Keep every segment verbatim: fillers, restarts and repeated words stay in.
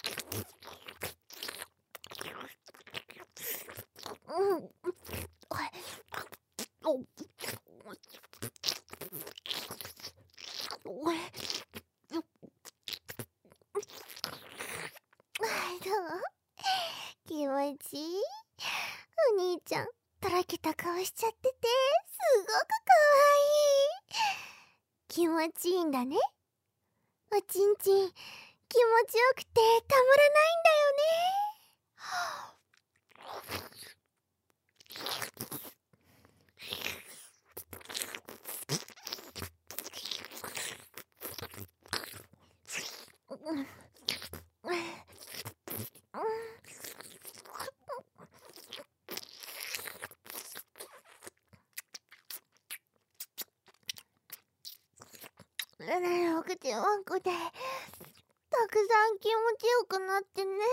気持ちいい。お兄ちゃんとろけた顔しちゃっててすごくかわいい。気持ちいいんだね。おちんちん気持ちよくてたまらないんだよね。ルナのお口ワンコでたくさん気持ちよくなってね。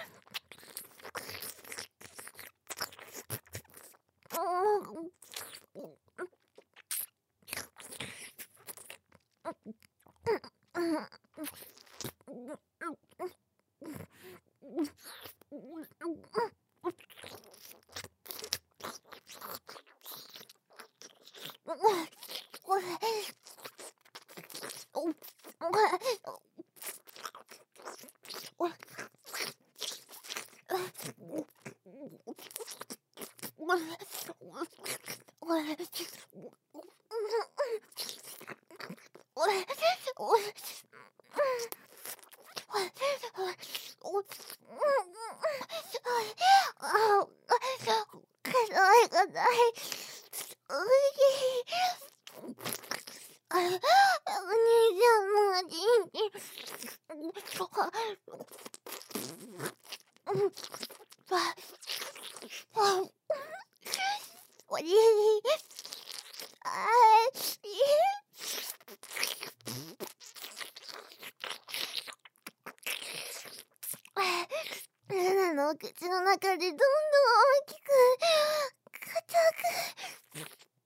ルナのお口の中でどんどん大きく硬く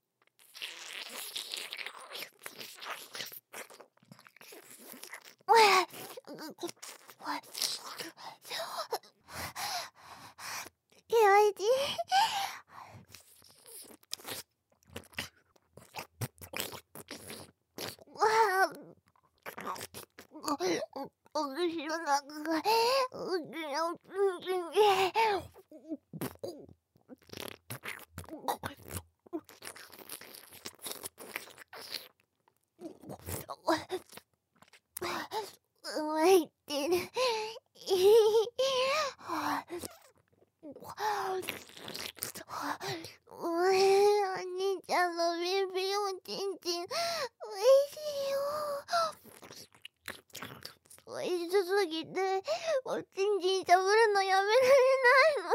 気持ちいい。お口の中がうちのうちに湧いてる。お兄ちゃんのビンビンおちんちんおいしいよ。おいしすぎておちんちんしゃぶるのやめられないの。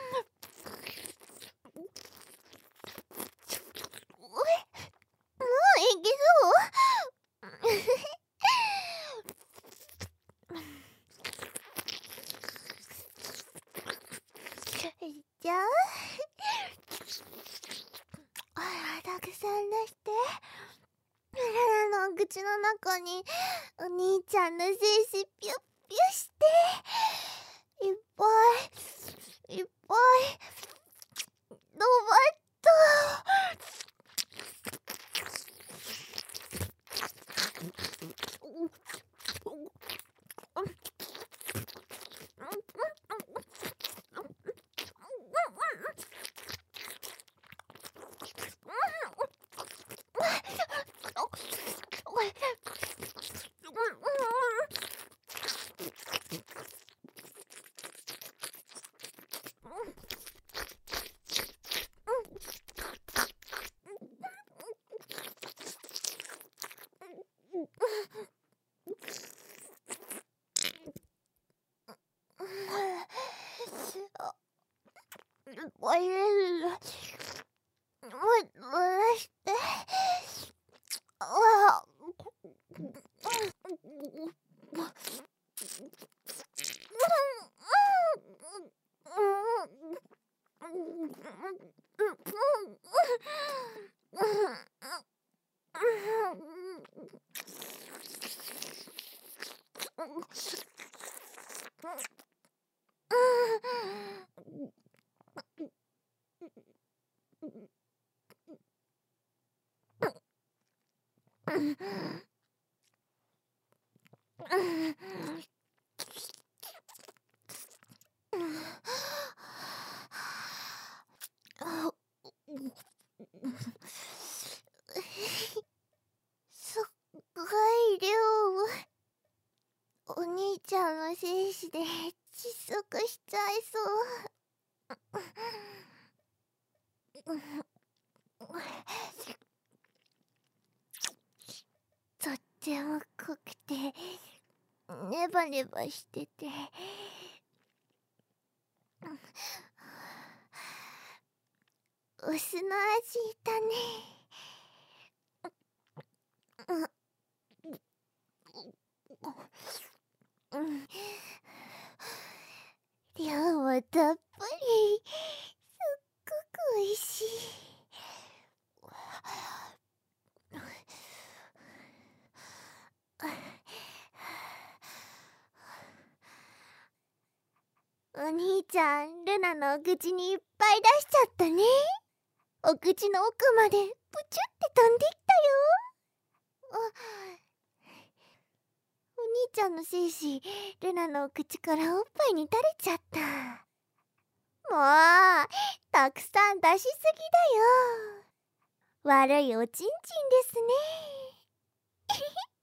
もういけそうじゃあたくさん出してルナのお口の中にお兄ちゃんの精子ピュッピュしていっぱいいっぱいドバッとおいしい。もう出してわあ足しちゃいそう。とっても濃くてネバネバしてて、お酢の味だね。うん、量もたっぷり、すっごくおいしい。お兄ちゃん、ルナのお口にいっぱい出しちゃったね。お口の奥までプチュって飛んできたよ。お兄ちゃんの精子、ルナのお口からおっぱいに垂れちゃった。もう、たくさん出しすぎだよ。悪いおちんちんですね。